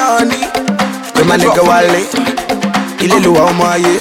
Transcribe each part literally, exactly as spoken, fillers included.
money. With my nigga Wale, Ililu Omaye.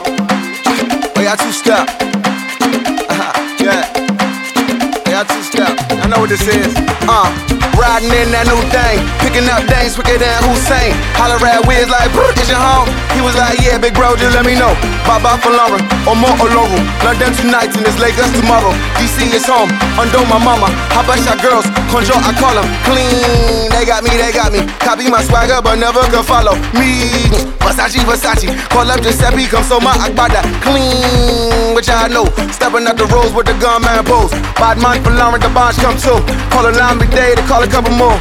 Oh yeah, two step. Uh-huh. Yeah. Yeah, two step. I know what this is. Uh, riding in that new thing, picking up things quicker than Hussein. Holler at Wiz like, is your home? He was like, yeah, big bro, just let me know. Baba for Lauren, or more Oloru. London tonight and it's Lagos tomorrow. D C is home, undo my mama. How about y'all girls? Control, I call them clean. They got me, they got me. Copy my swagger, but never could follow me. Versace, Versace. Call up Giuseppe, come so my Akbada. Clean, which I know. Stepping up the roads with the gunman pose. Bad man for Lauren, the bonds come too. Call a line every day, they call a couple more.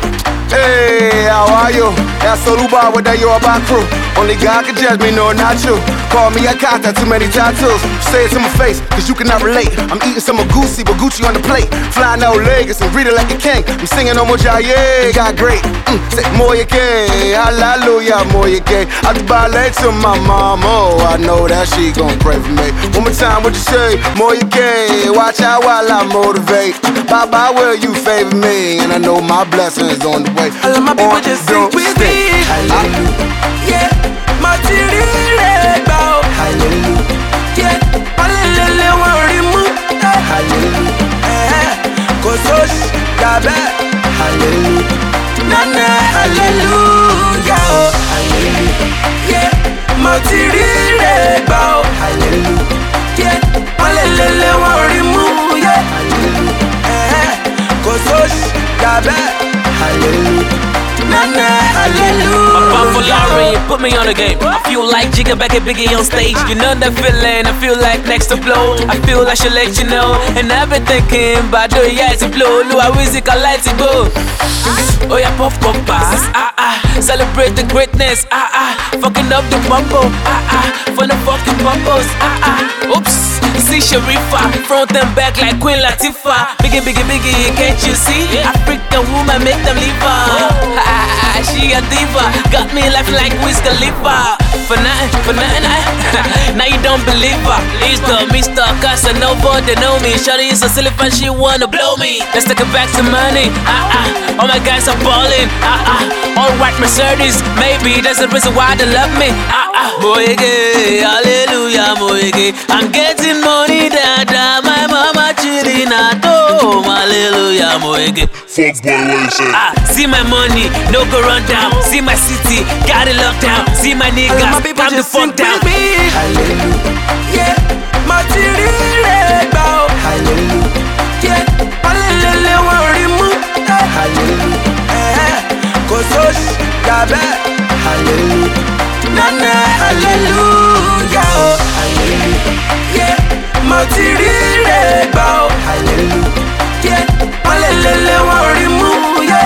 Hey, how are you? That's Soluba with that Yoruba crew. Only God can judge me, no, not you. Call me a kata, too many tattoos. Say it to my face, cause you cannot relate. I'm eating some of Gucci, but Gucci on the plate. Flying out Lagos and read it like a king. I'm singing on Mojaye, got great. Mm, say, Moye K, hallelujah, Moye K. I do ballet to my mom, oh, I know that she gon' pray for me. One more time, what you say? Moye K, watch out while I motivate. Bye bye, will you favor me? And I know my blessings on the way. All of my people just sing with me. Hallelujah. Yeah, my tirire bow. Hallelujah. Yeah, hallelujah, worry mu. Hallelujah. Eh, kososh, yabe. Hallelujah. Nana, hallelujah. Hallelujah. Yeah, my tirire bow. Hallelujah. Yeah, hallelujah, worry mu. Yeah, eh, kososh, yabe. Hallelujah. Nana, hallelujah. I'm Bob for Lauren, you put me on the game. I feel like Jigga back at Biggie on stage. You know that feeling, I feel like next to blow. I feel I should let you know. And I've been thinking about the yeah to blow. Look, I wish it can let it go. Oh yeah, pop pop pass, ah ah. Celebrate the greatness, ah ah. Fucking up the bumble, ah ah. For the fucking bubbles, ah ah. Oops. See Sharifa, front and back like Queen Latifah. Biggie, biggie, biggie, can't you see? African woman make them leave her. She a diva, got me laughing like Wiz Khalifa. For nothing, for nothing, I, now you don't believe her. It's the Mister Casanova, they know me. Shawty is a silly fan, she wanna blow me. Let's take it back to money, ah ah. All my guys are ballin', ah ah. All white Mercedes, maybe that's the reason why they love me, ah ah. Moyege, hallelujah, moyege. I'm getting money, dada. My mama chillin' at home, hallelujah, moyege. Fuck boy, what you say? Ah, see my money, no go run down. See my city, got it locked down. See my niggas, calm the fuck down. Hallelujah. Yeah, my tirire bow. Hallelujah. Yeah, hallelujah, worry mu. Hallelujah. Eh, kososh, yabe. Hallelujah. Nana, hallelujah. Hallelujah. Yeah, my tirire bow. Hallelujah. Yeah, hallelujah, worry mu. Yeah,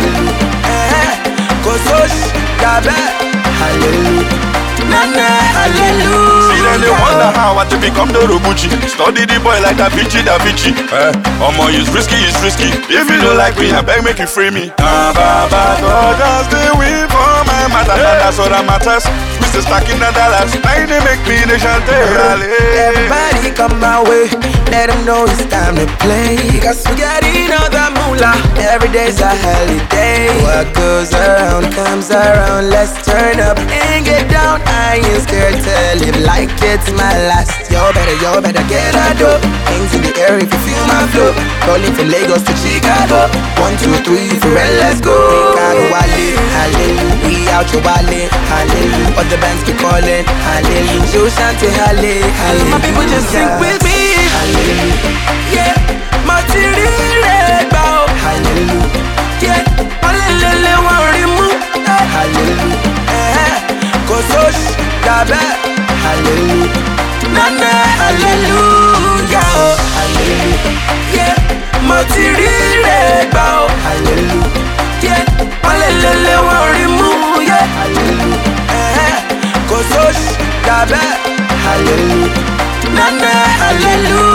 eh, kososh, yabe. Hallelujah. Nana, hallelujah. See then they wonder how I to become the Robucci. Study the boy like Da Vinci, Da Vinci. Eh, Omo, it's risky, it's risky. If you don't like me, I beg make you free me. Ah, ba, ba, God, just stay away from my matter. And that's all that matters. We still stacking the dollars. Now they make me the chante. Everybody come my way, let them know it's time to play. Cause we got another moolah, every day's a holiday. What goes around comes around, let's turn up and get down. I ain't scared to live like it's my last. Yo better, yo better get a dope. Things in the air if you feel my flow. Rolling from Lagos to Chicago. One, two, three, for real, let's go. Ricardo Wale, hallelujah. We out your wallet, hallelujah. All the bands be calling, hallelujah. You Shanti, hallelujah, hallelujah. My people just sing with me, Hallelujah. yeah. My tirire bow, Hallelujah. yeah. Hallelujah, worry mu. Hallelujah. Eh, kososh, yabe. Hallelujah. Nana, hallelujah. Hallelujah. Yeah, my tirire bow. Hallelujah. Yeah, hallelujah, worry mu. Yeah, Hallelujah. eh, kososh, yabe. Hallelujah. Nana, hallelujah.